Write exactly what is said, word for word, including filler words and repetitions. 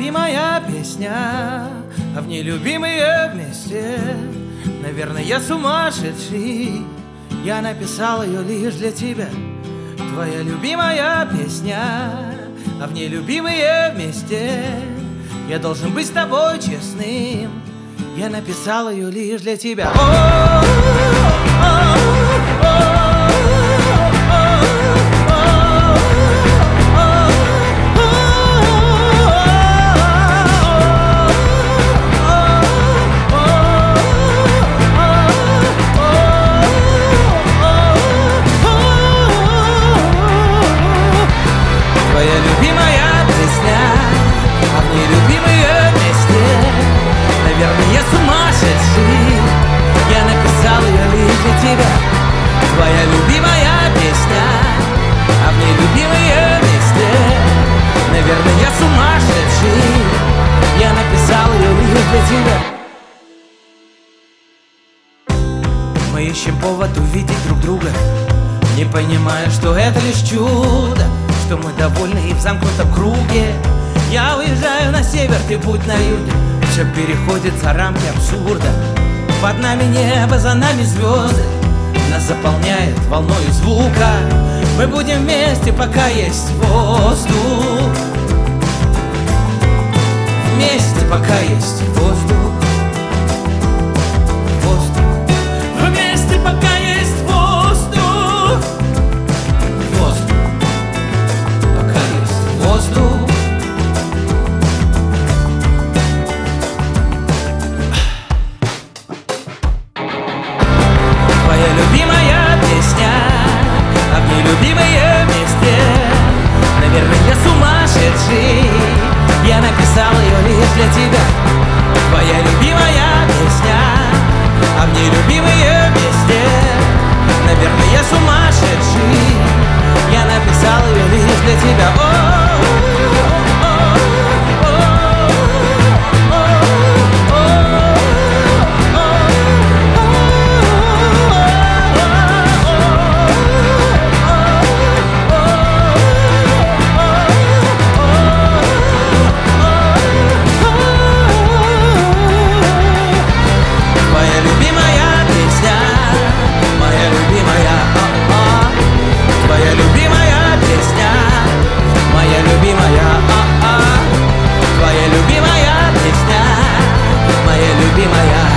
любимая песня, а в ней любимые вместе. Наверное, я сумасшедший, я написал ее лишь для тебя. Твоя любимая песня, а в ней любимые вместе. Я должен быть с тобой честным, я написал ее лишь для тебя. Твоя любимая песня, а в ней любимые вместе. Наверное, я сумасшедший, я написал ее лишь для тебя. Твоя любимая песня, а в ней любимые вместе. Наверное, я сумасшедший, я написал ее лишь для тебя. Мы ищем повод увидеть друг друга, не понимая, что это лишь чудо, что мы довольны и в замкнутом круге. Я уезжаю на север, ты путь на юге. Все переходит за рамки абсурда. Под нами небо, за нами звезды. Нас заполняет волной звука. Мы будем вместе, пока есть воздух. Вместе, пока есть воздух. Воздух. Вместе, пока есть воздух. Воздух. Пока есть воздух. Твоя любимая песня, а в ней любимые вместе. Наверное, я сумасшедший, я написал ее лишь для тебя. Твоя любимая песня, а в ней любимые вместе. Наверное, я сумасшедший, я написал ее лишь для тебя. Твоя любимая песня, моя любимая, а-а. Твоя любимая песня, моя любимая.